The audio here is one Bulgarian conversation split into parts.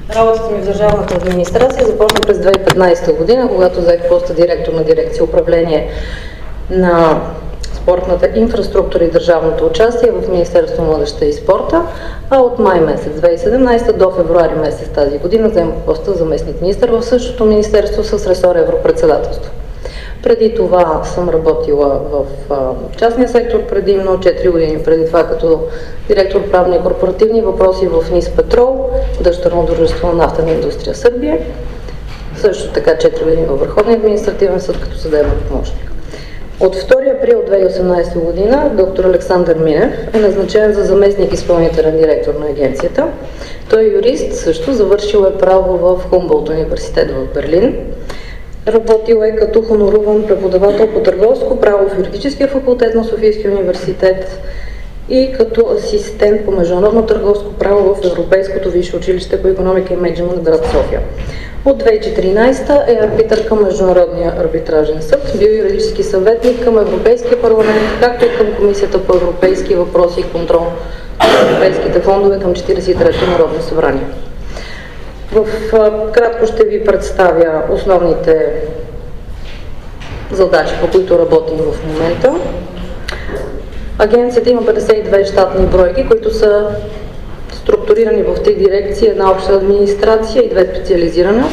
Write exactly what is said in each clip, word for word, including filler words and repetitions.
Работата ми в държавната администрация започна през две хиляди и петнадесета година, когато заех поста директор на дирекция управление на спортната инфраструктура и държавното участие в Министерството на младежта и спорта, а от май месец две хиляди и седемнадесета до февруари месец тази година заемах поста заместник министър в същото министерство с ресор Европредседателство. Преди това съм работила в а, частния сектор предимно, четири години преди това като директор правни и корпоративни въпроси в НИС Петрол, дъщерно дружество на нафтена индустрия Сърбия. Също така четири години във Върховния административен съд като съдебен помощник. От втори април две хиляди и осемнадесета година доктор Александър Минев е назначен за заместник изпълнителен директор на агенцията. Той е юрист, също завършил е право в Хумболт университет в Берлин. Работил е като хоноруван преподавател по търговско право в юридическия факултет на Софийския университет и като асистент по международно търговско право в Европейското висше училище по икономика и мениджмънт в град София. От две хиляди и четиринадесета е арбитър към Международния арбитражен съд, бил юридически съветник към Европейския парламент, както и към Комисията по европейски въпроси и контрол на европейските фондове към четиридесет и третото Народно събрание. В кратко ще ви представя основните задачи, по които работим в момента. Агенцията има петдесет и две щатни бройки, които са структурирани в три дирекции, една обща администрация и две специализирана.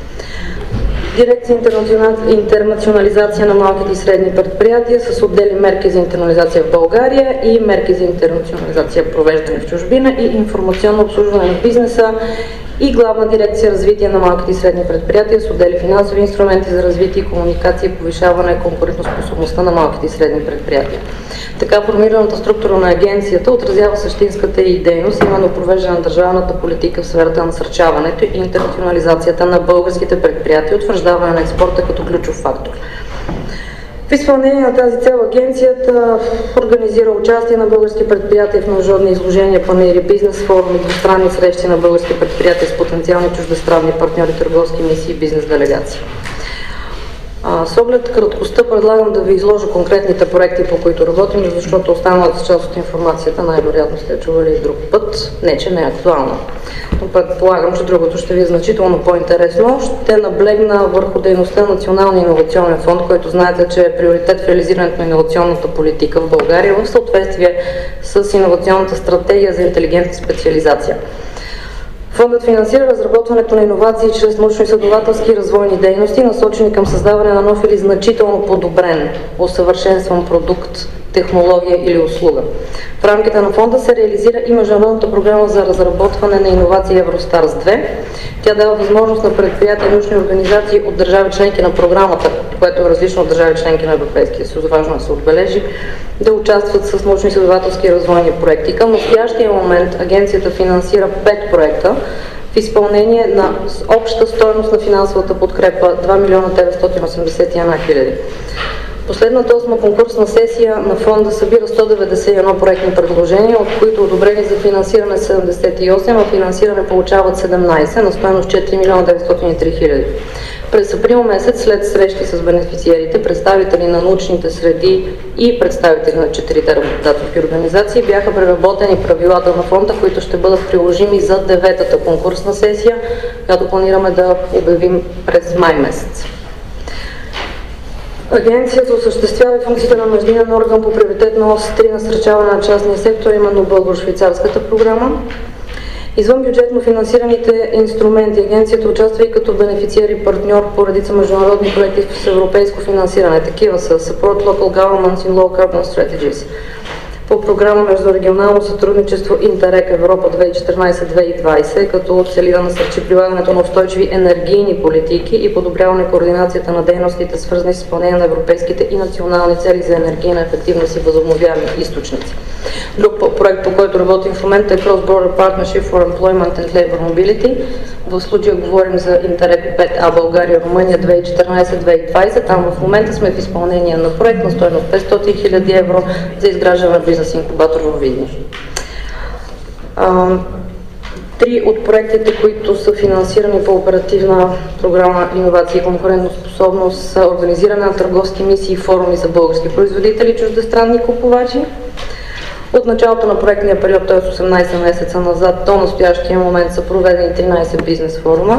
Дирекция интернационализация на малките и средни предприятия с отдели мерки за интернализация в България и мерки за интернационализация провеждане в чужбина и информационно обслужване на бизнеса и главна дирекция развитие на малките и средни предприятия с отдели финансови инструменти за развитие и комуникация и повишаване на конкурентоспособността на малките и средни предприятия. Така формираната структура на агенцията отразява същинската и дейност, именно провеждане на държавната политика в сферата на насърчаването и интернационализацията на българските предприятия и утвърждаване на експорта като ключов фактор. В изпълнение на тази цел агенцията организира участие на български предприятия в международни изложения, панаири, бизнес форуми, двустранни срещи на български предприятия с потенциални чуждестранни партньори, търговски мисии и бизнес делегации. С оглед краткостта предлагам да ви изложа конкретните проекти, по които работим, защото останалата част от информацията най-вероятно сте чували и друг път, не че не е актуална. Но предполагам, че другото ще ви е значително по-интересно. Ще наблегна върху дейността на Националния иновационен фонд, който знаете, че е приоритет в реализирането на иновационната политика в България в съответствие с иновационната стратегия за интелигентна специализация. Фондът финансира разработването на иновации чрез научно-изследователски и развойни дейности, насочени към създаване на нов или значително подобрен, усъвършенстван продукт, технология или услуга. В рамките на фонда се реализира и международната програма за разработване на иновации Евростарс две. Тя дава възможност на предприятия и научни организации от държави членки на програмата, което е различно от държави членки на Европейския съюз, важно да се отбележи, да участват с научно-изследователски и развойни проекти. Към настоящия момент агенцията финансира пет проекта в изпълнение на обща стойност на финансовата подкрепа два милиона деветстотин осемдесет и една хиляди. Последната осма конкурсна сесия на фонда събира сто деветдесет и едно проектни предложения, от които одобрени за финансиране седемдесет и осем, а финансиране получават седемнадесет на стойност четири милиона деветстотин и три хиляди. През април месец, след срещи с бенефициерите, представители на научните среди и представители на четирите работодателски организации, бяха преработени правилата на фонда, които ще бъдат приложими за деветата конкурсна сесия, която планираме да обявим през май месец. Агенцията осъществява функцията на междинен орган по приоритетна ос три насърчаване на частния сектор, именно българо-швейцарската програма. Извън бюджетно финансираните инструменти, агенцията участва и като бенефициер и партньор по редица международни проекти с европейско финансиране. Такива са Support Local Governments in Low Carbon Strategies. По програма Междурегионално сътрудничество Интерек Европа две хиляди и четиринадесета - две хиляди и двадесета, като цели да насърчи прилагането на устойчиви енергийни политики и подобряване координацията на дейностите, свързани с изпълнение на европейските и национални цели за енергийна ефективност и възобновяеми източници. Друг проект, по който работим в момента е Cross Border Partnership for Employment and Labor Mobility. В случая говорим за Интерек пет А България, Румъния две хиляди и четиринадесета - две хиляди и двадесета. Там в момента сме в изпълнение на проект на стойност петстотин хиляди евро за изграждане на бизнес инкубатор във Видин. Три от проектите, които са финансирани по оперативна програма Иновации и конкурентоспособност, са организиране на търговски мисии и форуми за български производители и чуждестранни купувачи, От началото на проектния период, т.е. осемнайсет месеца назад, до настоящия момент са проведени тринайсет бизнес форума.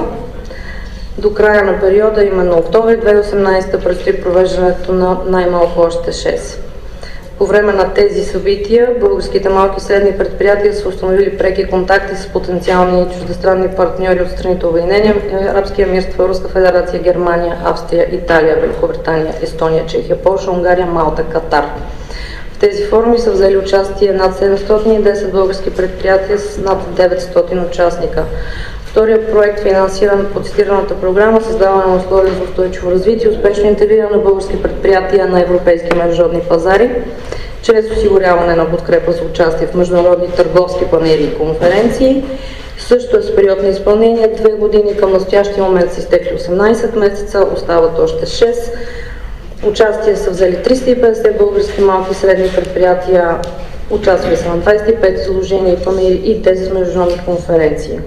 До края на периода, именно октомври две хиляди и осемнайсета, предстои провеждането на най-малко още шест. По време на тези събития българските малки и средни предприятия са установили преки контакти с потенциални чуждестранни партньори от страните Обединени арабски емирства, Руска федерация, Германия, Австрия, Италия, Великобритания, Естония, Чехия, Полша, Унгария, Малта, Катар. В тези форуми са взели участие над седемстотин и десет български предприятия с над деветстотин участника. Вторият проект, финансиран по цитираната програма "Създаване на условия за устойчиво развитие и успешно интегриране на български предприятия на европейски международни пазари", чрез осигуряване на подкрепа за участие в международни търговски панели и конференции. Също е с период на изпълнение две години, към настоящия момент са изтекли осемнайсет месеца, остават още шест. Участие са взели триста и петдесет български малки и средни предприятия, участвали са на двайсет и пет изложения и панели и десет международни конференции.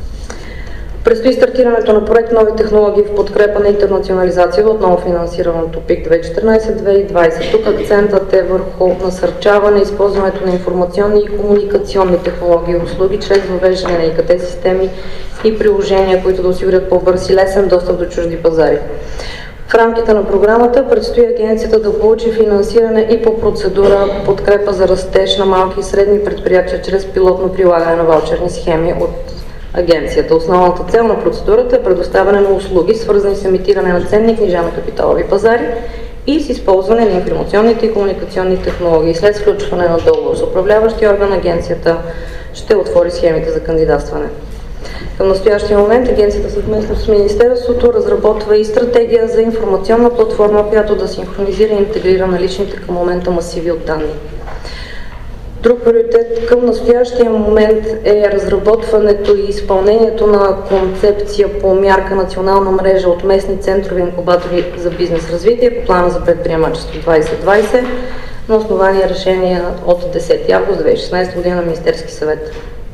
Предстои стартирането на проект "Нови технологии в подкрепа на интернационализация", отново финансиран от ОПИК две хиляди и четиринайсета - две хиляди и двайсета. Тук акцентът е върху насърчаване използването на информационни и комуникационни технологии и услуги чрез въвеждане на ИКТ системи и приложения, които да осигурят по-бърз и лесен достъп до чужди пазари. В рамките на програмата предстои агенцията да получи финансиране и по процедура "Подкрепа за растеж на малки и средни предприятия" чрез пилотно прилагане на ваучерни схеми от агенцията. Основната цел на процедурата е предоставяне на услуги, свързани с емитиране на ценни книжа на капиталови пазари и с използване на информационните и комуникационни технологии. След сключване на договор с управляващия орган, агенцията ще отвори схемите за кандидатстване. Към настоящия момент агенцията съвместно с Министерството разработва и стратегия за информационна платформа, която да синхронизира и интегрира наличните към момента масиви от данни. Друг приоритет към настоящия момент е разработването и изпълнението на концепция по мярка "Национална мрежа от местни центрови инкубатори за бизнес развитие" по плана за предприемачество двайсет двайсет на основание решение от десети август две хиляди и шестнайсета година на Министерски съвет.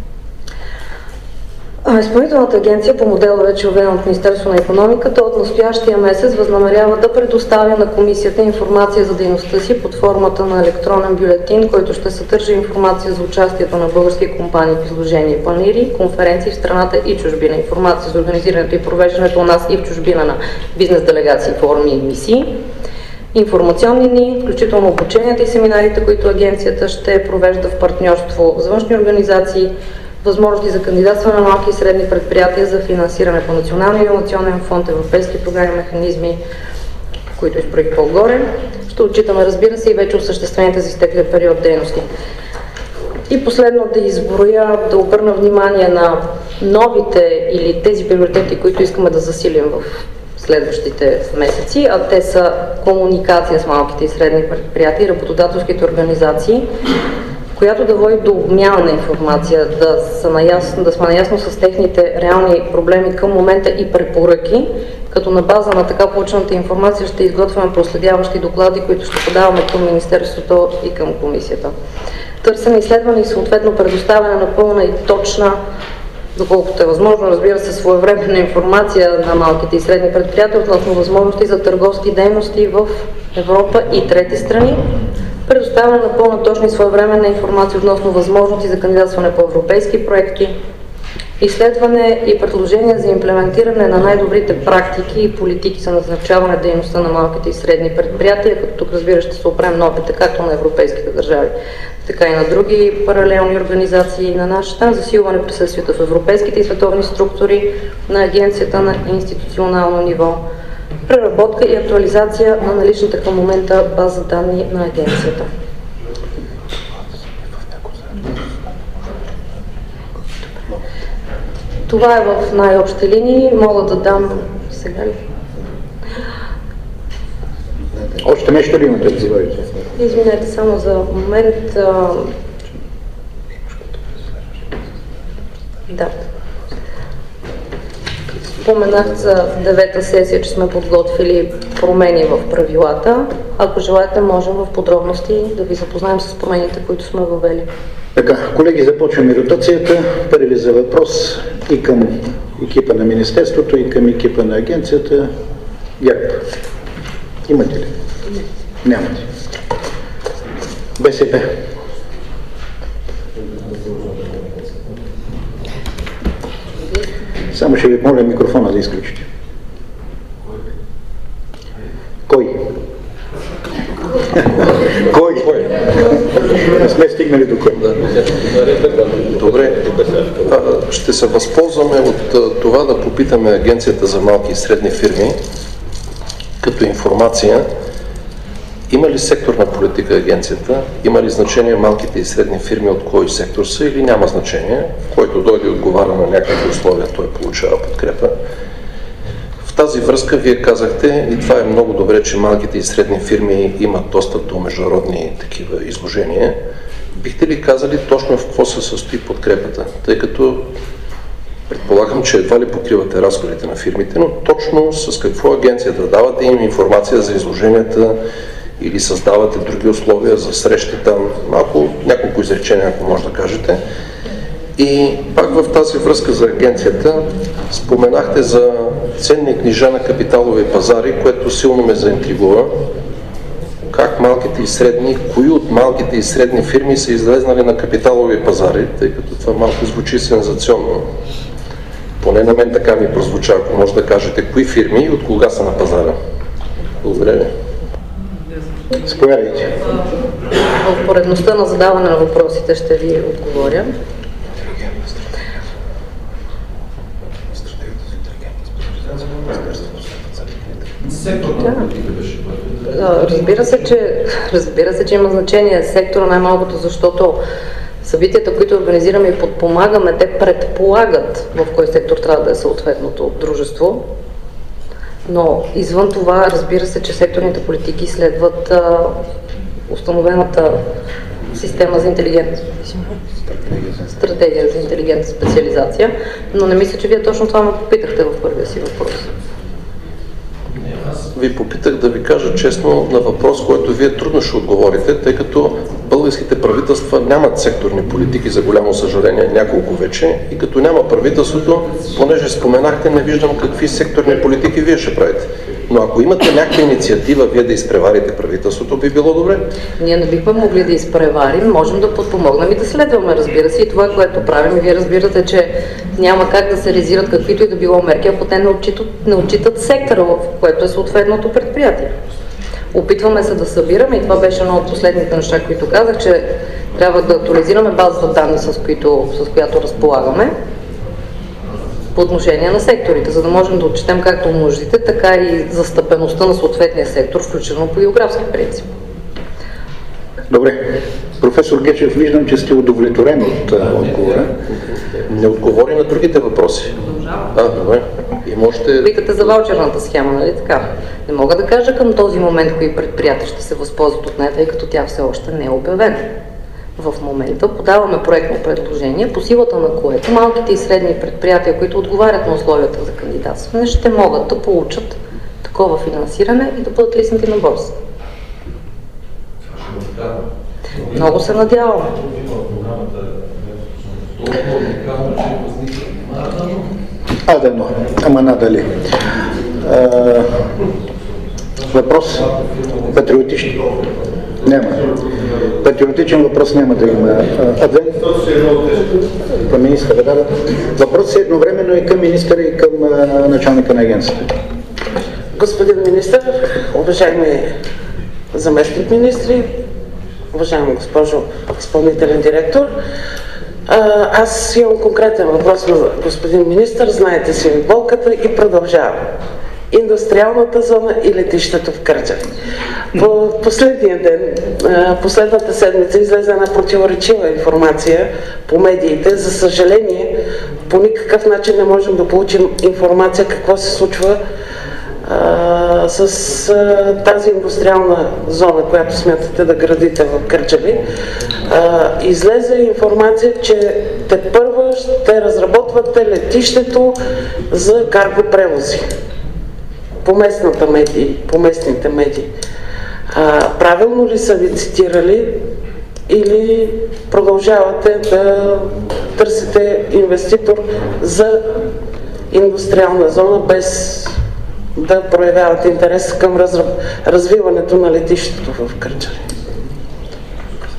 Изпълнителната агенция, по модела вече въведен от Министерството на икономиката, от настоящия месец възнамерява да предоставя на комисията информация за дейността си под формата на електронен бюлетин, който ще съдържа информация за участието на български компании в изложения и панаири, конференции в страната и чужбина, информация за организирането и провеждането у нас и в чужбина на бизнес делегации, форуми и мисии, информационни дни, включително обученията и семинарите, които агенцията ще провежда в партньорство с външни организации, възможности за кандидатстване на малки и средни предприятия за финансиране по Националния инновационен фонд, европейски програми, механизми, които изброих по-горе. Ще отчитаме, разбира се, и вече осъществените за изтеклия период дейности. И последно да изброя, да обърна внимание на новите или тези приоритети, които искаме да засилим в следващите месеци, а те са комуникация с малките и средни предприятия и работодателските организации, която да води до обмяна на информация, да, са наясно, да сме наясно с техните реални проблеми към момента и препоръки, като на база на така получената информация ще изготвяме проследяващи доклади, които ще подаваме към Министерството и към Комисията. Търсене, изследване и съответно предоставяне на пълна и точна, доколкото е възможно, разбира се, своевременна информация на малките и средни предприятия относно възможности за търговски дейности в Европа и трети страни, предоставяне на пълна, точна и своевременна информация относно възможности за кандидатстване по европейски проекти, изследване и предложения за имплементиране на най-добрите практики и политики за насърчаване дейността на малките и средни предприятия, като тук, разбира, ще се опрем на опита както на европейските държави, така и на други паралелни организации на нашата, засилване присъствието в европейските и световни структури на агенцията на институционално ниво, преработка и актуализация на наличната към момента база данни на агенцията. Това е в най-общи линии. Мога да дам сега ли? Още нещо ли имате да говорите? Извинете, само за момент. А... Да. Споменах за девета сесия, че сме подготвили промени в правилата. Ако желаете, можем в подробности да ви запознаем с промените, които сме въвели. Така, колеги, започваме ротацията. Първи за въпрос и към екипа на Министерството, и към екипа на агенцията. ГЕРБ. Имате ли? Нямате. БСП. Само ще ви моля микрофона да изключите. Кой? Кой? Не сме стигнали до кой. Добре, ще се възползваме от това да попитаме Агенцията за малки и средни фирми като информация. Има ли секторна политика агенцията? Има ли значение малките и средни фирми от кой сектор са или няма значение? Който дойде и отговаря на някакви условия, той получава подкрепа. В тази връзка вие казахте, и това е много добре, че малките и средни фирми имат достъп до международни такива изложения. Бихте ли казали точно в какво се състои подкрепата? Тъй като предполагам, че едва ли покривате разходите на фирмите, но точно с какво агенцията давате им информация за изложенията или създавате други условия за срещи там? Малко, няколко изречения, ако може да кажете. И пак в тази връзка за агенцията споменахте за ценни книжа на капиталови пазари, което силно ме заинтригува. Как малките и средни, кои от малките и средни фирми са излезнали на капиталови пазари, тъй като това малко звучи сензационно. Поне на мен така ми прозвуча, ако може да кажете кои фирми и от кога са на пазара. Благодаря ви. Заповядайте. В поредността на задаване на въпросите ще ви отговоря. Да. Разбира се, че, разбира се, че има значение сектора най-малкото, защото събитията, които организираме и подпомагаме, те предполагат в кой сектор трябва да е съответното дружество. Но извън това, разбира се, че секторните политики следват а, установената система за интелигентна стратегия за интелигентна специализация, но не мисля, че вие точно това ме попитахте в първия си въпрос. Ви попитах да ви кажа честно на въпрос, който вие трудно ще отговорите, тъй като българските правителства нямат секторни политики, за голямо съжаление, няколко вече, и като няма правителството, понеже споменахте, не виждам какви секторни политики вие ще правите. Но ако имате някаква инициатива вие да изпреварите правителството, би било добре. Ние не бихме могли да изпреварим, можем да подпомогнем и да следваме, разбира се, и това, което правим. И вие разбирате, че няма как да се реализират каквито и да било мерки, ако те не отчитат, не отчитат сектора, в което е съответното предприятие. Опитваме се да събираме, и това беше едно от последните неща, които казах, че трябва да актуализираме базата данни, с, които, с която разполагаме по отношение на секторите, за да можем да отчетем както нуждите, така и застъпеността на съответния сектор, включително по географски принцип. Добре. Професор Гечев, виждам, че сте удовлетворен от отговора. Не отговори на другите въпроси. А, добре. И можете... Викате за ваучерната схема, нали така? Не мога да кажа към този момент кои предприятия ще се възползват от нея, тъй като тя все още не е обявена. В момента подаваме проектно предложение, по силата на което малките и средни предприятия, които отговарят на условията за кандидатстване, ще могат да получат такова финансиране и да бъдат листнати на борса. Много се надявам. А, да, но, ама надали. А, въпрос? Патриотичен? Няма. Патриотичен въпрос няма да има. Адвен? Към министъра, да. Въпрос е едновременно и към министъра, и към началника на агенцията. Господин министър, уважаеми заместник министри, уважаема госпожо изпълнителен директор, аз имам конкретен въпрос на господин министър. Знаете си болката и продължавам. Индустриалната зона и летището в Кърджали. По последния ден, последната седмица излезе една противоречива информация по медиите. За съжаление, по никакъв начин не можем да получим информация какво се случва а, с а, тази индустриална зона, която смятате да градите в Кърджали. А, излезе информация, че тепърва ще разработвате летището за карго превози. По местната медии, по местните медии. А, правилно ли са ви цитирали или продължавате да търсите инвеститор за индустриална зона, без да проявявате интерес към разра... развиването на летището в Кърджали?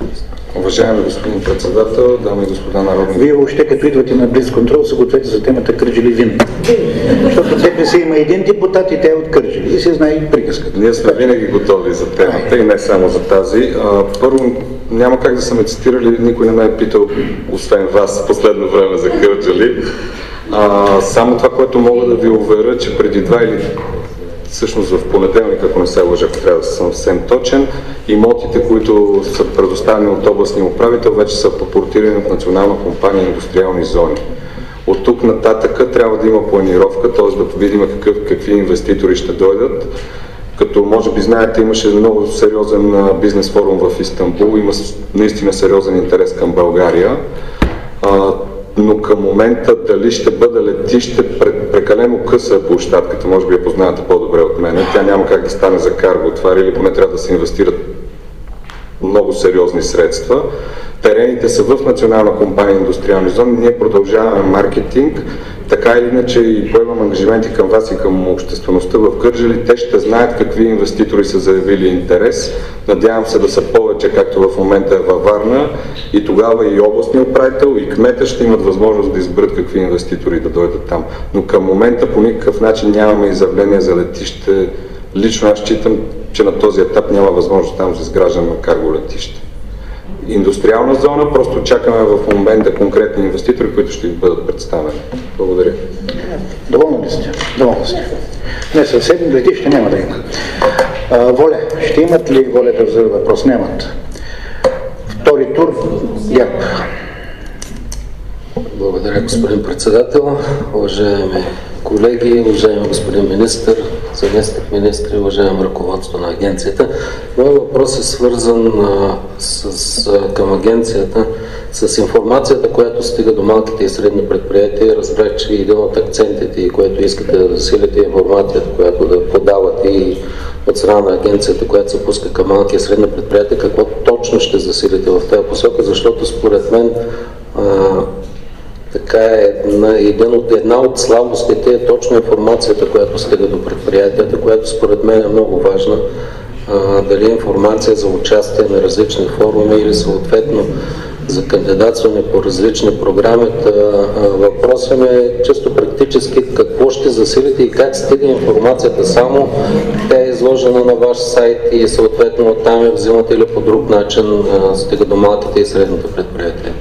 Уважаеми господин председател, дами и господа народни. Вие въобще като идвате на Блицконтрол, се гответе за темата Кърджали винаги. Защото ДПС има един депутат и те е от Кърджали и се знае и приказката. Ние сме винаги готови за темата и не само за тази. А, първо, няма как да са ме цитирали, никой не ме е питал, освен вас, в последно време за Кърджали. А, само това, което мога да ви уверя, че преди два или всъщност в понеделник, ако не се лъжа, ако трябва да съм съвсем точен, имотите, които са предоставени от областния управител, вече са апортирани в Национална компания индустриални зони. От тук нататък трябва да има планировка, т.е. да видим какъв, какви инвеститори ще дойдат. Като може би знаете, имаше много сериозен бизнес форум в Истанбул, има наистина сериозен интерес към България. Но към момента дали ще бъде летище, прекалено къса е площадката, може би я познавате по-добре от мен. Тя няма как да стане за карго това, или поне трябва да се инвестират много сериозни средства. Терените са в Национална компания индустриални зони, ние продължаваме маркетинг, така или иначе и поемам ангажименти към вас и към обществеността в Кърджали. Те ще знаят какви инвеститори са заявили интерес. Надявам се да са повече, както в момента е във Варна, и тогава и областният управител, и кмета ще имат възможност да изберат какви инвеститори да дойдат там. Но към момента по никакъв начин нямаме изявление за летище. Лично аз считам, че на този етап няма възможност там за изграждане на карго летище. Индустриална зона, просто чакаме в момента конкретни инвеститори, които ще ви бъдат представени. Благодаря. Доволни ли сте? Доволни сте. Не, съвсем летище няма да има. А, Воля, ще имат ли воля да взема въпрос? Нямат. Втори тур, ГЕРБ. Благодаря, господин председател. Уважаеми колеги, уважаеми господин министър, заместник министри, уважаеми ръководство на агенцията. Моят въпрос е свързан а, с, а, към агенцията с информацията, която стига до малките и средни предприятия. Разбрах, че един от акцентите, което искате да засилите, информацията, която да подавате и от страна на агенцията, която се пуска към малки и средни предприятия, какво точно ще засилите в тази посока, защото според мен а, така е една, един от, една от слабостите е точно информацията, която стига до предприятията, която според мен е много важна. А, дали информация за участие на различни форуми или съответно за кандидатстване по различни програми. Въпросът ми е чисто практически какво ще засилите и как стига информацията. Само тя е изложена на ваш сайт и съответно оттам я взимате или по друг начин стига до малките и средните предприятия.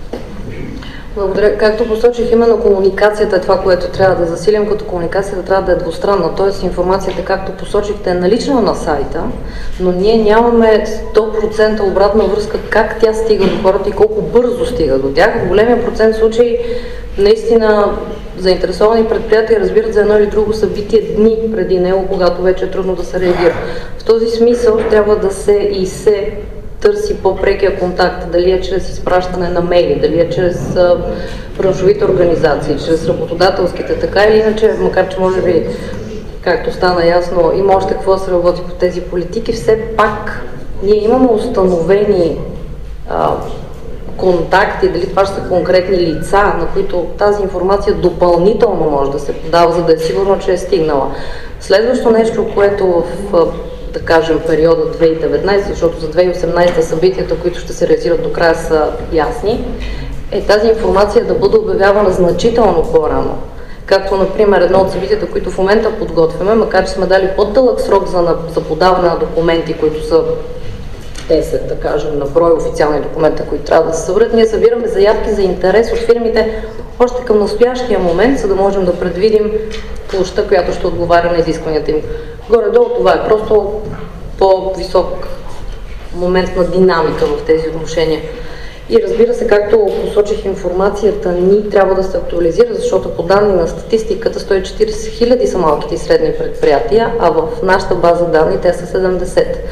Благодаря. Както посочих, именно комуникацията е това, което трябва да засилим, като комуникацията трябва да е двустранна, т.е. информацията, както посочихте, е налична на сайта, но ние нямаме сто процента обратна връзка как тя стига до хората и колко бързо стига до тях. В големия процент случаи наистина заинтересовани предприятия разбират за едно или друго събитие дни преди него, когато вече е трудно да се реагира. В този смисъл трябва да се и се търси по-прекия контакт, дали е чрез изпращане на мейли, дали е чрез а, браншовите организации, чрез работодателските, така или иначе, макар че може би, както стана ясно, има още какво да се работи по тези политики, все пак ние имаме установени а, контакти, дали това ще са конкретни лица, на които тази информация допълнително може да се подава, за да е сигурно, че е стигнала. Следващо нещо, което в да кажем, периода две хиляди и деветнадесета, защото за две хиляди и осемнадесета събитията, които ще се реализират до края, са ясни, е тази информация да бъде обявявана значително по-рано. Както, например, едно от събитията, които в момента подготвяме, макар че сме дали по-дълъг срок за, за подаване на документи, които са десет, да кажем, на брой официални документи, които трябва да се съберат, ние събираме заявки за интерес от фирмите още към настоящия момент, за да можем да предвидим площта, която ще отговаря на изискванията им. Горе-долу това е просто по-висок момент на динамика в тези отношения. И разбира се, както посочих, информацията ни трябва да се актуализира, защото по данни на статистиката сто и четиридесет хиляди са малките и средни предприятия, а в нашата база данни те са седемдесет.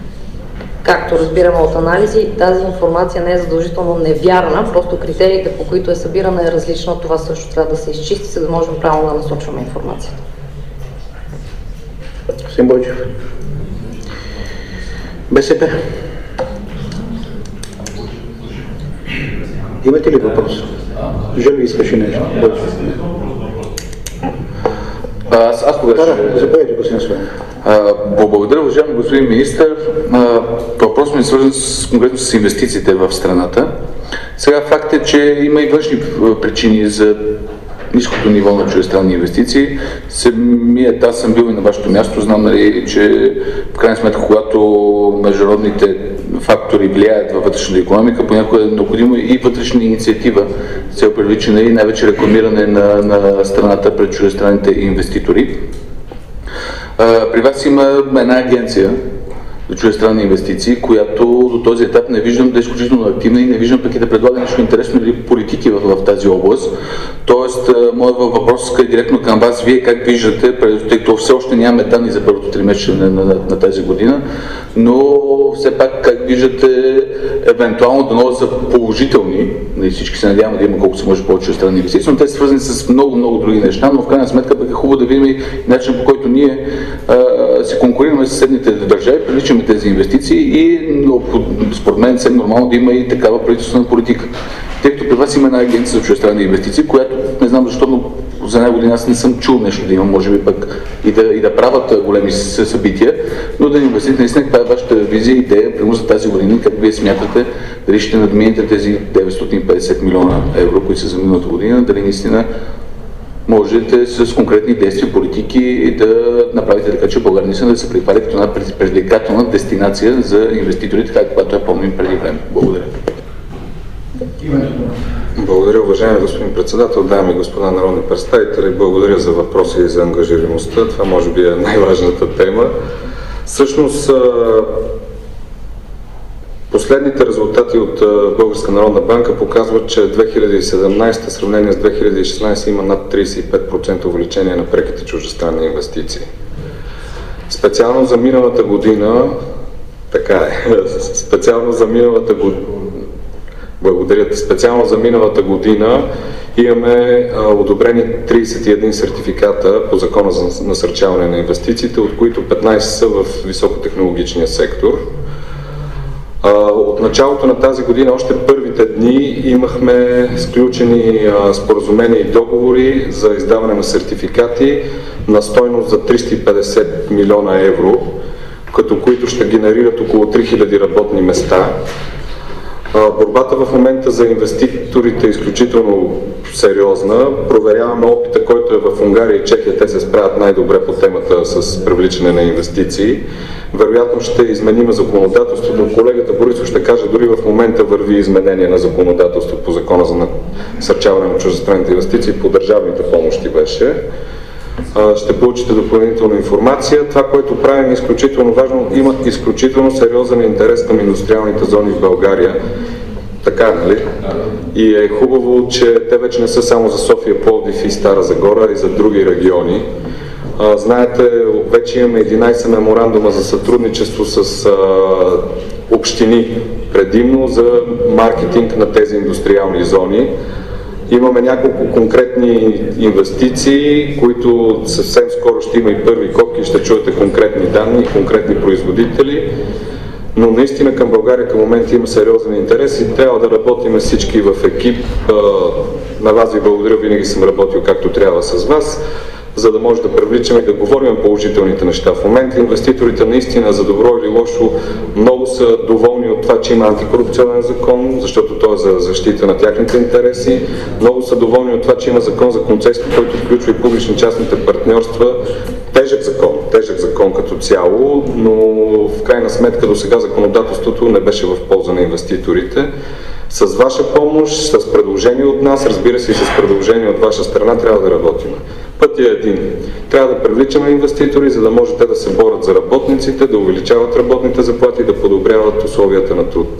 Както разбираме от анализи, тази информация не е задължително невярна, просто критериите, по които е събирана, е различна. Това също трябва да се изчисти, за да можем правилно да насочваме информацията. Сим Бойчев. БСП. Имате ли въпрос? Жали искаше нещо? Аз, аз тогава ще... Заповядайте, господин Стоянов. Благодаря, уважаеми господин министър. Въпросът ми е свързан с, конкретно с инвестициите в страната. Сега факт е, че има и външни причини за ниското ниво на чуждестранни инвестиции. Самият аз съм бил и на вашето място, знам, нали, че в крайна сметка, когато международните фактори влияят във вътрешната икономика, понякога е необходимо и вътрешна инициатива с цел привличане и най-вече рекламиране на, на страната пред чуждестранните инвеститори. При вас има една агенция за чуждестранни инвестиции, която до този етап не виждам да е изключително активна и не виждам пък и да предлага нещо интересно или политики в, в тази област. Тоест, моят въпрос е директно към вас. Вие как виждате, тъй като все още нямаме данни за първото тримесечие на, на, на тази година, но все пак как виждате евентуално дано са положителни, всички се надяваме да има колко се може повече чуждестранни инвестиции, но те са свързани с много-много други неща, но в крайна сметка пък е хубаво да видим и начин, по който ние а, се конкурираме с съседните държави, привличаме тези инвестиции и според мен е нормално да има и такава правителствена политика. Тъй като при вас има една агенция за чуждестранни инвестиции, която не знам защо, но за една година аз не съм чул нещо да има, може би пък и да, и да правят големи събития, но да ни обясните наистина каква е вашата визия и идея прямо за тази година, как вие смятате дали ще надмиете тези деветстотин и петдесет милиона евро, които са за миналата година, дали наистина можете с конкретни действия, политики да направите така, че България наистина да се препари като една привлекателна дестинация за инвеститорите, каквато я помним преди време. Благодаря. Благодаря, уважаеми господин председател, дами и господа народни представители. Благодаря за въпроса и за ангажираността. Това може би е най-важната тема. Всъщност, последните резултати от Българска народна банка показват, че две хиляди и седемнадесета в сравнение с две хиляди и шестнадесета има над тридесет и пет процента увеличение на преките чуждестранни инвестиции. Специално за миналата година, така е, специално за миналата година, Благодаря. Специално за миналата година имаме а, одобрени тридесет и един сертификата по Закона за насърчаване на инвестициите, от които петнадесет са в високотехнологичния сектор. А, от началото на тази година, още първите дни, имахме сключени а, споразумения и договори за издаване на сертификати на стойност за триста и петдесет милиона евро, като които ще генерират около три хиляди работни места. Борбата в момента за инвеститорите е изключително сериозна. Проверяваме опита, който е в Унгария и Чехия. Те се справят най-добре по темата с привличане на инвестиции. Вероятно ще изменим законодателството. Колегата Борисов ще каже, дори в момента върви изменение на законодателство по Закона за насърчаване на чуждестранните инвестиции, по държавните помощи беше. Ще получите допълнителна информация. Това, което правим, е изключително важно. Има изключително сериозен интерес към индустриалните зони в България. Така, нали? И е хубаво, че те вече не са само за София, Пловдив и Стара Загора, и за други региони. Знаете, вече имаме единадесет меморандума за сътрудничество с а, общини, предимно за маркетинг на тези индустриални зони. Имаме няколко конкретни инвестиции, които съвсем скоро ще има и първи копки, ще чуете конкретни данни, конкретни производители. Но наистина към България към момента има сериозен интерес и трябва да работим всички в екип. На вас ви благодаря, винаги съм работил както трябва с вас, за да може да привличаме и да говорим положителните неща. В момента инвеститорите наистина, за добро или лошо, много са доволни от това, че има антикорупционен закон, защото той е за защита на тяхните интереси. Много са доволни от това, че има закон за концесии, който включва и публично-частните партньорства. Тежък закон, тежък закон като цяло, но в крайна сметка до сега законодателството не беше в полза на инвеститорите. С ваша помощ, с предложение от нас, разбира се и с предложение от ваша страна, трябва да работим. Пътят е един. Трябва да привличаме инвеститори, за да може те да се борят за работниците, да увеличават работните заплати и да подобряват условията на труд.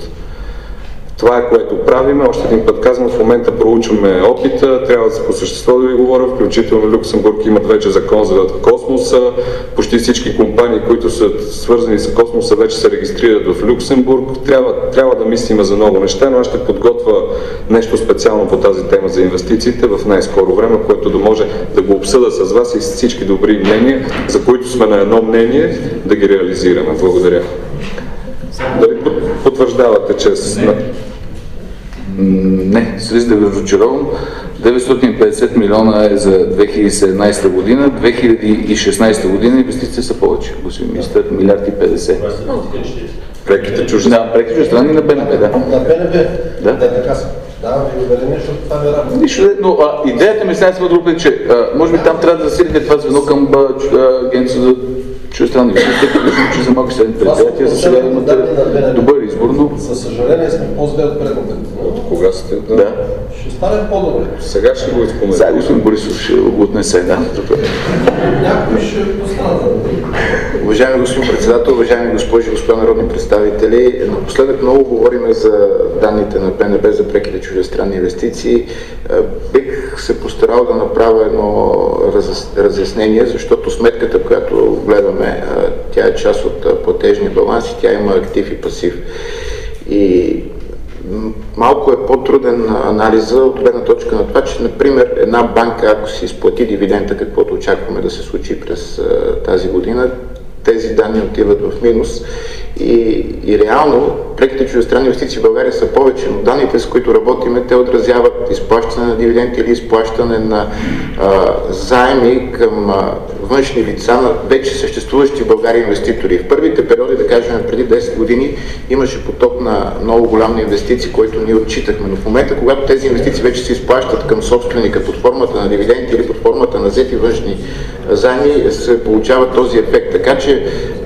Това е, което правиме. Още един път казвам, в момента проучваме опита, трябва да се по същество да ви говоря, включително Люксембург имат вече закон за космоса, почти всички компании, които са свързани с космоса, вече се регистрират в Люксембург. Трябва, трябва да мислим за много неща, но аз ще подготвя нещо специално по тази тема за инвестициите в най-скоро време, което да може да го обсъда с вас и с всички добри мнения, за които сме на едно мнение, да ги реализираме. Благодаря. Дали потвърждавате, че... Не, с риск да ви разочаровам. деветстотин и петдесет милиона е за две хиляди и седемнадесета година, две хиляди и шестнадесета година инвестиции са повече. Господин министър, милиард и петдесет. Преките чужди. Да, преките чуждестранни на БНБ, да. На БНБ? Да. Да, така са. Да, ви уверени, защото това е работа. Нищо, но а, идеята ми сега е друго, че а, може би там трябва да засилите това звено към агенция за чуждестранни инвестиции, тъй като че за малки средни предприятия за сега имате добър избор, но... Със съжаление сме по-зле от предната. От кога сте? Да. Да. Ще стане по-добре. Сега ще го изпомена. Сега господин Борисов ще го отнесе, да. Някой ще пострада. Уважаеми господин председател, уважаеми госпожи и господа народни представители, напоследък много говорим за данните на БНБ за преките чуждестранни инвестиции. Бих се постарал да направя едно разяснение, защото сметката, която гледаме, тя е част от платежния баланс и тя има актив и пасив. И малко е по-труден анализа от гледна точка на това, че, например, една банка, ако си изплати дивидента, каквото очакваме да се случи през а, тази година, тези данни отиват в минус и, и реално преките чуждестранни инвестиции в България са повече, но данните, с които работиме, те отразяват изплащане на дивиденти или изплащане на а, заеми към а, външни лица на вече съществуващи в България инвеститори. В първите периоди, да кажем преди десет години, имаше поток на много голям инвестиции, който ние отчитахме. Но в момента, когато тези инвестиции вече се изплащат към собственика под формата на дивиденти или под формата на взети външни заеми, се получава този ефект. Така че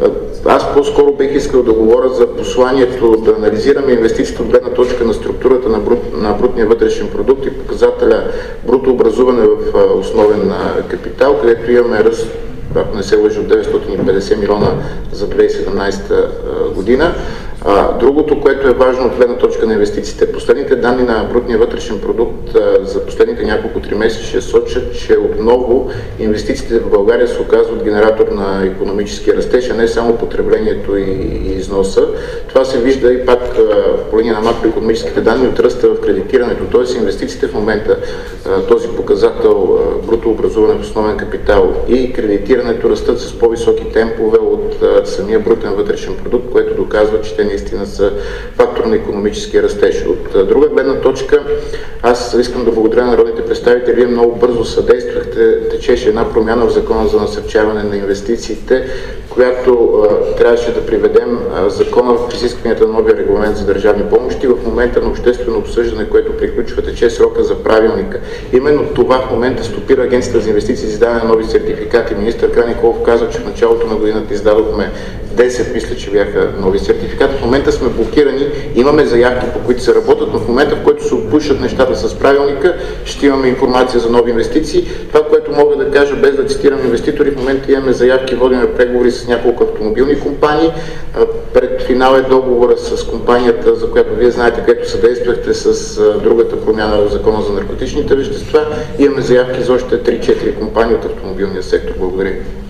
аз по-скоро бих искал да говоря за посланието да анализираме инвестициите от гледна точка на структурата на, брут, на брутния вътрешен продукт и показателя брутообразуване в основен капитал, където имаме ръст, ако не се лъжи, от деветстотин и петдесет милиона за две хиляди и седемнадесета година. А, другото, което е важно от гледна точка на инвестициите, последните данни на брутния вътрешен продукт а, за последните няколко тримесечия сочат, че отново инвестициите в България се оказват генератор на икономическия растеж, а не само потреблението и, и износа. Това се вижда и пак а, по линия на макроикономическите данни от ръста в кредитирането, т.е. инвестициите в момента, а, този показател а, брутообразуване в основен капитал и кредитирането растат с по-високи темпове от а, самия брутен вътрешен продукт, което доказва, че те наистина са фактор на икономическия растеж. От друга гледна точка, аз искам да благодаря на народните представители. Вие много бързо съдействахте, течеше една промяна в Закона за насърчаване на инвестициите, която а, трябваше да приведем а, закона в изискванията на новия регламент за държавни помощи. В момента на обществено обсъждане, което приключва, тече срока за правилника. Именно това в момента стопира Агенцията за инвестиции за издаване на нови сертификати. Министър Караниколов каза, че в началото на годината издадохме десет, мисля, че бяха нови сертификати. В момента сме блокирани, имаме заявки, по които се работят, но в момента, в който се отпушат нещата с правилника, ще имаме информация за нови инвестиции. Това, което мога да кажа, без да цитирам инвеститори, в момента имаме заявки, водиме преговори с няколко автомобилни компании. Пред финал е договора с компанията, за която вие знаете, където съдействахте с другата промяна в Закона за наркотичните вещества. Имаме заявки за още три-четири компании от автомобилния сектор. Благодаря.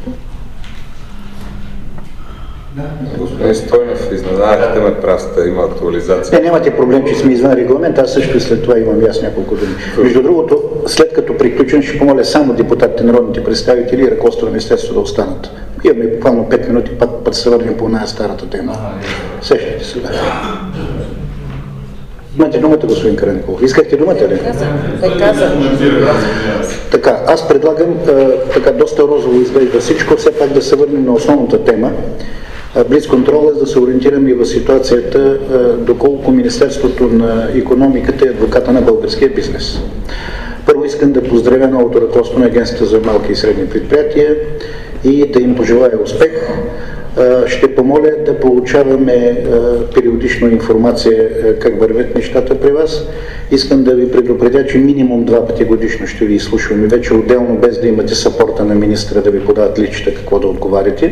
Господин Стойнев, изненадахте ме, праста, има актуализация. Не, нямате проблем, че сме извън регламент, аз също след това имам и аз няколко думи. Между другото, след като приключим, ще помоля само депутатите, народните представители и ръководството на министерството да останат. Имаме буквално пет минути, пак път се върнем по най-старата тема. Сещате се, да. Имате думата, господин Караниколов. Искахте думата ли? Да каза. Така, аз предлагам, а, така доста розово изглежда всичко, все пак да се върнем на основната тема. Блицконтрол е да се ориентираме и в ситуацията, а, доколко Министерството на икономиката е адвоката на българския бизнес. Първо искам да поздравя новото ръководство на Агенцията за малки и средни предприятия и да им пожелая успех. Ще помоля да получаваме периодично информация как вървят нещата при вас. Искам да ви предупредя, че минимум два пъти годишно ще ви изслушваме вече отделно, без да имате съпорта на министра да ви подават личта какво да отговаряте.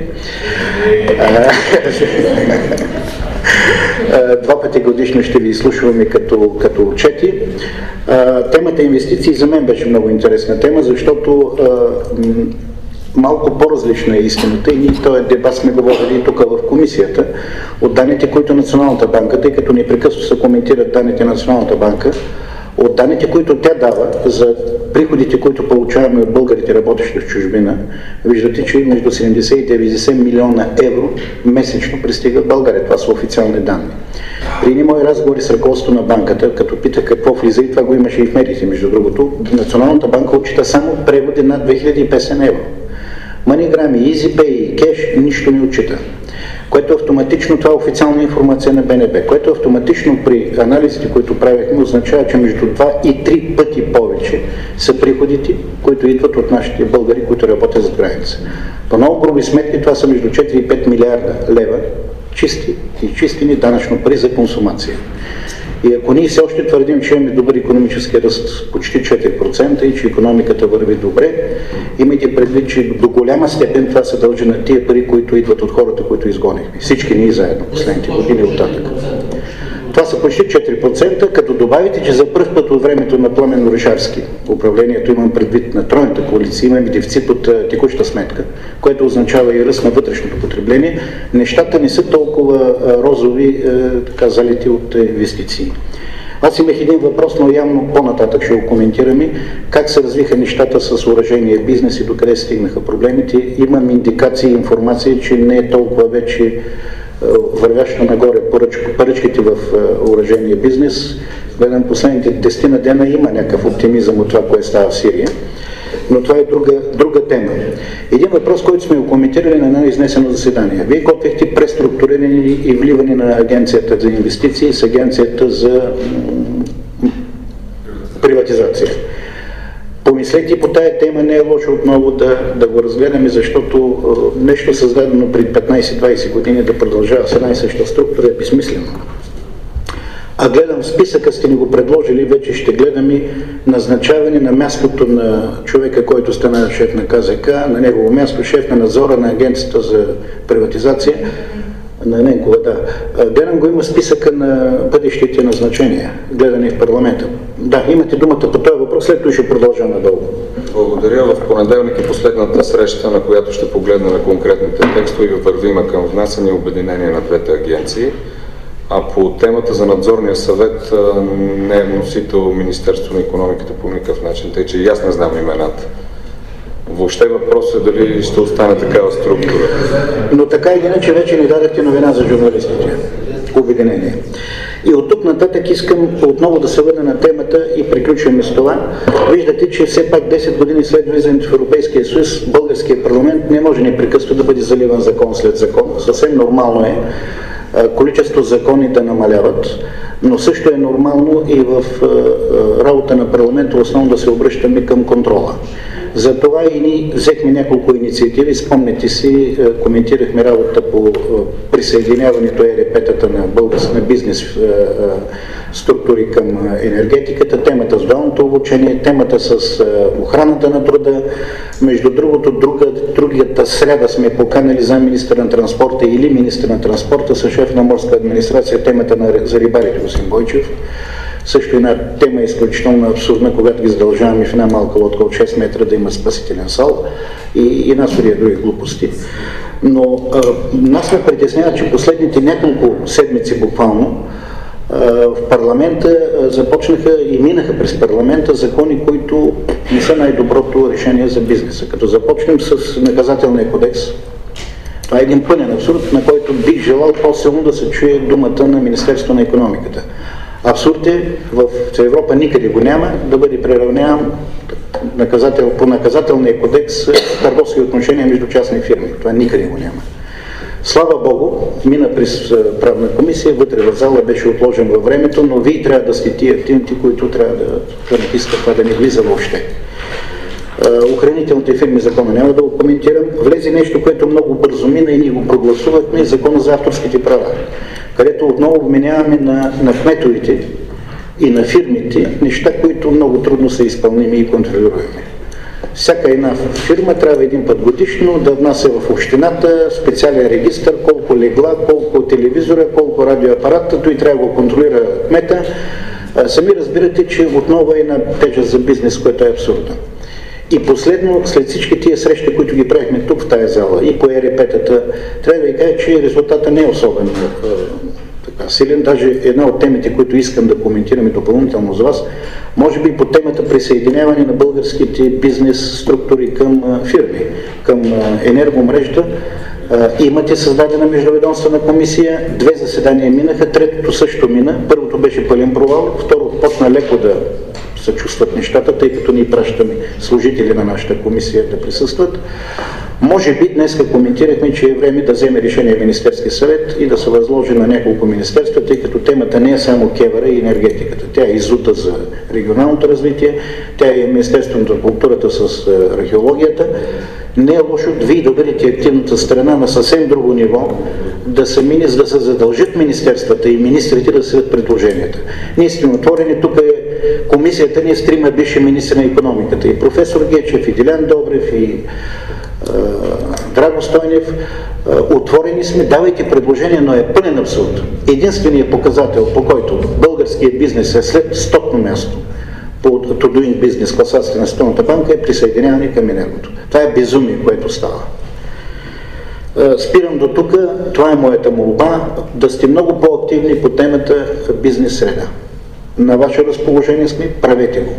Два пъти годишно ще ви изслушваме като, като отчети. Темата инвестиции за мен беше много интересна тема, защото малко по-различна е истината и ние този дебат сме го водили тук в комисията от данните, които Националната банка, тъй като непрекъснато се коментират данните на Националната банка, От данните, които тя дава за приходите, които получаваме от българите, работещи в чужбина, виждате, че между седемдесет и деветдесет милиона евро месечно пристига в България. Това са официални данни. При едни мои разговори с ръководството на банката, като питах какво влиза, и това го имаше и в медиите, между другото, Националната банка отчита само преводи над две хиляди и петстотин евро. MoneyGram, EasyPay, кеш нищо не отчита. Което автоматично, това е официална информация на БНБ, което автоматично при анализите, които правихме, означава, че между два и три пъти повече са приходите, които идват от нашите българи, които работят за граница. По много груби сметки това са между четири и пет милиарда лева чисти и чистини данъчно пари за консумация. И ако ние все още твърдим, че имаме добър икономически ръст, почти четири процента, и че икономиката върви добре, имайте предвид, че до голяма степен това се дължи на тия пари, които идват от хората, които изгонихме. Всички ние заедно, последните години оттатък. Това са почти четири процента, като добавите, че за първ път от времето на Пламен Орешарски, управлението, имам предвид на тройната коалиция, имаме дефицит от текуща сметка, което означава и ръст на вътрешното потребление, нещата не са толкова розови, така залити от инвестиции. Аз имах един въпрос, но явно по-нататък ще го коментираме. Как се развиха нещата с оръжейния бизнес и докъде стигнаха проблемите? Имам индикации и информация, че не е толкова вече вървящо нагоре поръчките в оръжейния бизнес. Гледам последните десетина дена има някакъв оптимизъм от това, което става в Сирия. Но това е друга, друга тема. Един въпрос, който сме го коментирали на едно изнесено заседание. Вие готвихте преструктуриране и вливане на Агенцията за инвестиции с Агенцията за приватизация. Помислете по тая тема, не е лошо отново да, да го разгледаме, защото нещо създадено преди петнайсет-двайсет години да продължава с една и съща структура е безсмислено. А гледам списъка, сте ни го предложили, вече ще гледаме назначаване на мястото на човека, който стана шеф на КЗК, на негово място шеф на надзора на Агенцията за приватизация, на Ненкова, да. Гледам го, има списъка на бъдещите назначения, гледани в парламента. Да, имате думата по този въпрос, след това ще продължа надолу. Благодаря. В понеделник е последната среща, на която ще погледнем конкретните текстове и вървим към внасяне и обединение на двете агенции. А по темата за надзорния съвет не е носител Министерство на икономиката по никакъв начин, тъй че и аз не знам имената. Въобще въпросът е дали ще остане такава структура. Но така или иначе вече ни дадахте новина за журналистите. Обединение. И от тук нататък искам отново да се върна на темата и приключваме с това. Виждате, че все пак десет години след влизането в Европейския съюз, българския парламент не може непрекъснато да бъде заливан закон след закон. Съвсем нормално е количество закони да намаляват, но също е нормално и в работа на парламента основно да се обръщаме към контрола. Затова и ние взехме няколко инициативи. Спомняте си, коментирахме работа по присъединяването е ЕРП-тата на български бизнес структури към енергетиката, темата с дуалното обучение, темата с охраната на труда. Между другото, друга, другата сряда сме поканали за министър на транспорта или министър на транспорта с шеф на морска администрация, темата на, за рибарите, господин Бойчев. Също една тема е изключително абсурдна, когато ги задължаваме в една малка лодка от шест метра да има спасителен сал и, и нас и други глупости. Но а, нас ме притеснява, че последните няколко седмици буквално а, в парламента а, започнаха и минаха през парламента закони, които не са най-доброто решение за бизнеса. Като започнем с наказателния кодекс, това е един пълен абсурд, на който бих желал по-силно да се чуе думата на Министерството на икономиката. Абсурд е, в Европа никъде го няма, да бъде приравняван наказател, по наказателния кодекс търговски отношения между частни фирми. Това никъде го няма. Слава Богу, мина през правна комисия, вътре в зала беше отложен във времето, но вие трябва да сте тия активните, които трябва да, да натискат това да не влиза въобще. Охранителните фирми закона няма да го коментирам. Влезе нещо, което много бързо мина и ние го прогласувахме, закона за авторските права, където отново вменяваме на, на кметовете и на фирмите неща, които много трудно са изпълними и контролируеми. Всяка една фирма трябва един път годишно да внася в общината специален регистър, колко легла, колко телевизора, колко радиоапарата, той трябва да го контролира кмета. Сами разбирате, че отново е една тежест за бизнес, което е абсурдно. И последно, след всички тия срещи, които ги правихме тук в тази зала и по ЕРП-тата, трябва да ви кажа, че резултата не е особено така силен. Даже една от темите, които искам да коментираме допълнително за вас, може би по темата присъединяване на българските бизнес структури към фирми, към енергомрежата. Имате създадена междуведомствена комисия, две заседания минаха, третото също мина. Първото беше пълен провал, второ почна леко да се чувстват нещата, тъй като ние пращаме служители на нашата комисия да присъстват. Може би днес коментирахме, че е време да вземе решение Министерски съвет и да се възложи на няколко министерства, тъй като темата не е само КЕВР и енергетиката. Тя е изута за регионалното развитие, тя е Министерството на културата с археологията. Не е лошо вие да бъдете активната страна на съвсем друго ниво, да се мине, за да се задължат министерствата и министрите да следят предложенията. Ние сме отворени, тук е комисията, ние с трима бивши министри на икономиката, и професор Гечев, и Дилян Добрев, и Драго Стойнев, отворени сме, давайте предложения, но е пълен абсурд. Единственият показател, по който българският бизнес е след стотно място по To Doing Business класацията на Световната банка, е присъединяване към енергото. Това е безумие, което става. Спирам до тук, това е моята молба, да сте много по-активни по темата бизнес среда. На ваше разположение сме, правете го.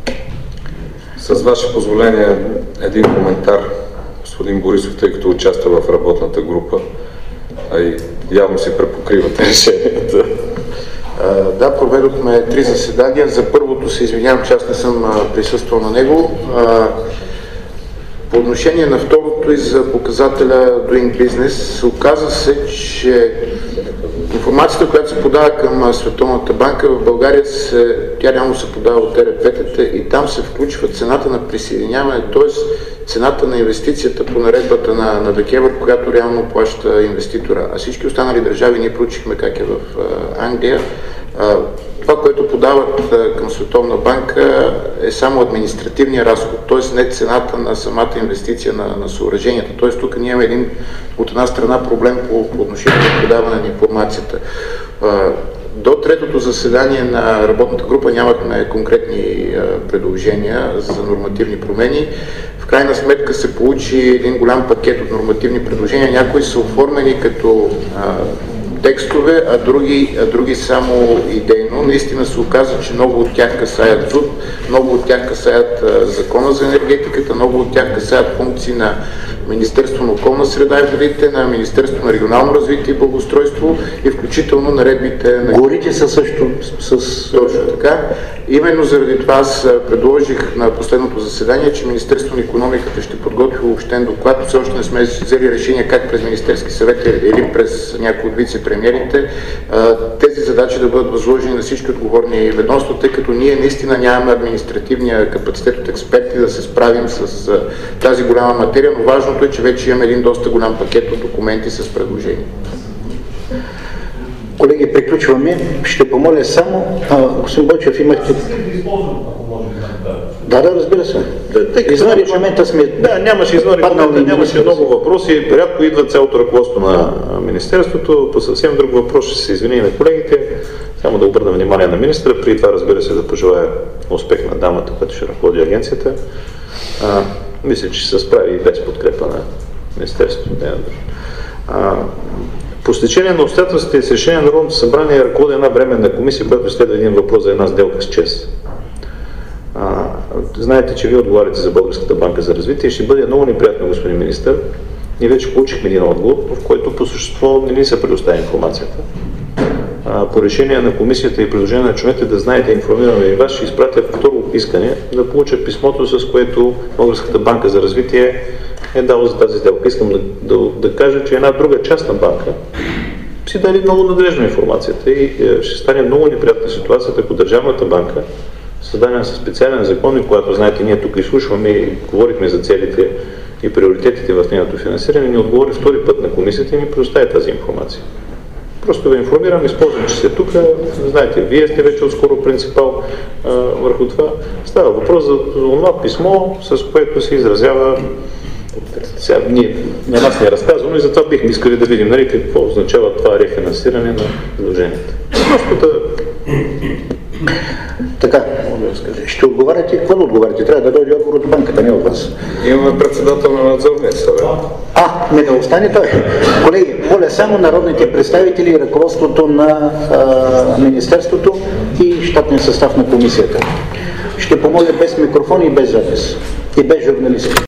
С ваше позволение един коментар, господин Борисов, тъй като участва в работната група, а и явно си препокривате решенията. Да, проведохме три заседания. За първото се извинявам, че аз не съм присъствал на него. По отношение на второто и за показателя Doing Business, оказа се, че информацията, която се подава към Световната банка в България, се, тя реално се подава от Р П Т-та и там се включва цената на присъединяване, т.е. цената на инвестицията по наредбата на, на ДКЕВР, която реално плаща инвеститора. А всички останали държави, ние проучихме как е в а, Англия. А, това, което подават а, към Световна банка, е само административния разход, т.е. не цената на самата инвестиция на, на съоръженията. Т.е. тук ние имаме един, от една страна, проблем по, по отношение на подаване на информацията. А, До третото заседание на работната група нямахме конкретни а, предложения за нормативни промени. В крайна сметка се получи един голям пакет от нормативни предложения. Някои са оформени като а, текстове, а други, а други само идейно. Наистина се оказа, че много от тях касаят ЗУТ, много от тях касаят а, закона за енергетиката, много от тях касаят функции на Министерство на околна среда и водите, на Министерство на регионално развитие и благоустройство и включително наредбите на... Горите са също с... Точно така. Именно заради това аз предложих на последното заседание, че Министерство на икономиката ще подготви обобщен доклад. Все още не сме взели решение как през Министерски съвет или през някои от вице-премиерите тези задачи да бъдат възложени на всички отговорни ведомства, тъй като ние наистина нямаме административния капацитет от експерти да се справим с тази голяма материя, но важното е, че вече имаме един доста голям пакет от документи с предложения. Колеги, приключваме. Ще помоля само... А, господин Бойчев, имахте... Да, да, разбира се. Да, извън регламента сме... Да, нямаше извън регламента, нямаше много въпроси. Рядко идва цялото ръководство на Министерството. По съвсем друг въпрос ще се извини на колегите. Само да обърна внимание на министра. При това, разбира се, да пожелая успех на дамата, която ще ръководи агенцията. А, мисля, че ще се справи и без подкрепа на Министерството. А, по стечение на обстоятелствата и с решение на Народното събрание ръководи една временна комисия, която следва един въпрос за една сделка с ЧЕЗ. А, знаете, че вие отговаряте за Българската банка за развитие и ще бъде много неприятно, господин министър. Ние вече получихме един отговор, в който по същество не ни се предоставя информацията. А, по решение на комисията и предложение на членовете да знаете, информираме и вас, ще изпратя второ искане да получат писмото, с което Българската банка за развитие е дала за тази сделка. Искам да, да, да кажа, че една друга частна банка си дали много надлежно информацията и е, ще стане много неприятна ситуацията, ако Държавната банка, създадена със специален закон, и когато, знаете, ние тук изслушваме и говорихме за целите и приоритетите в нейното финансиране, ни отговори втори път на комисията и ни предостави тази информация. Просто ви информирам, използвам, че сте тук, знаете, вие сте вече отскоро принципал а, върху това. Става въпрос за това писмо, с което се изразява. Сега ние, на нас не е разказано и затова бихме искали да видим, нали, какво означава това рефинансиране на задълженията. Просто да... Така, ще отговаряте, какво да отговаряте? Трябва да дойде отговор от банката, не от вас. Имаме председател на надзорния съвет. А, А, не да остане той. Колеги, моля само народните представители и ръководството на а, Министерството и щатния състав на комисията. Ще помоля без микрофон и без запис. И без журналисти.